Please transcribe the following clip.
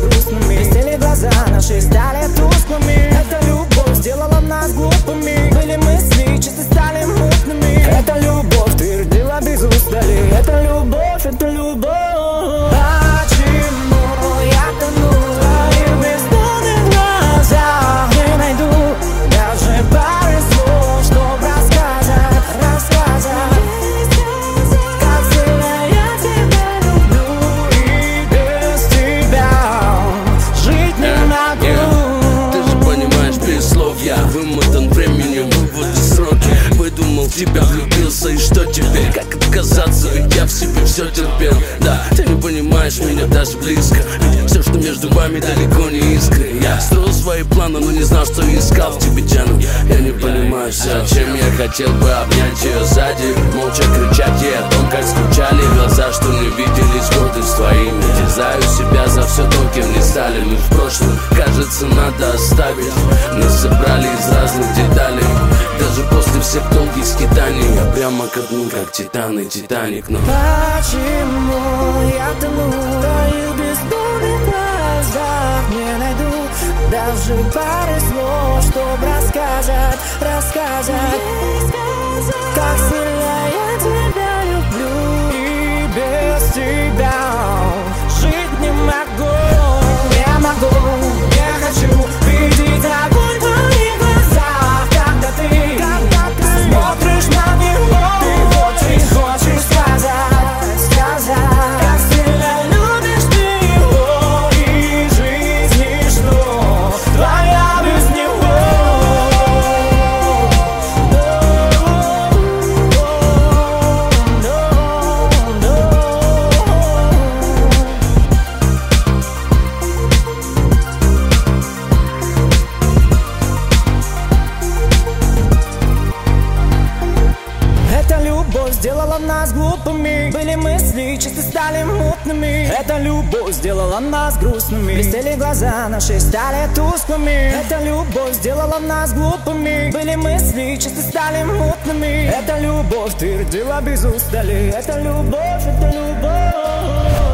грустными, блестели глаза наши, стали тусклыми. Эта любовь сделала нас глупыми, были мысли чисто, стали мутными. Эта любовь твердила без устали, это любовь, это любовь. Почему я тону в твоих бездонных глазах, не найду даже пары слов, чтоб рассказать, как сильно я тебя люблю, и без тебя жить не могу. Ты же понимаешь, без слов я вымотан временем, выводы сроки. Выдумал тебя, влюбился, и что теперь? Как отказаться, ведь я в себе все терпел. Да, ты не понимаешь меня даже близко, ведь все, что между вами, далеко не искры. Я строил свои планы, но не знал, что искал в тебе тяну. Я не понимаю, зачем я хотел бы обнять ее сзади, молча кричать ей о том, как скучали глаза, что не виделись годы с твоими. Терзаю себя за все то, кем не стали мы в прошлом. Кажется, надо оставить. Нас собрали из разных деталей, даже после всех долгих скитаний я прямо ко дну, как Титан и Титаник. Но почему я тону в твоих бездонных глазах, не найду даже пары слов, чтоб рассказать, как сильно я тебя люблю, и без тебя жить не могу. Я могу, я хочу видеть огонь в твоих глазах, когда ты смотришь на него. Ты хочешь сказать, как сильно любишь ты его, и жизнь ничто твоя без него. Эта любовь сделала нас глупыми, были мысли чисто, стали мутными. Эта любовь сделала нас грустными, блестели глаза наши, стали тусклыми. Эта любовь сделала нас глупыми, были мысли чисто, стали мутными. Эта любовь твердила без устали, это любовь, это любовь.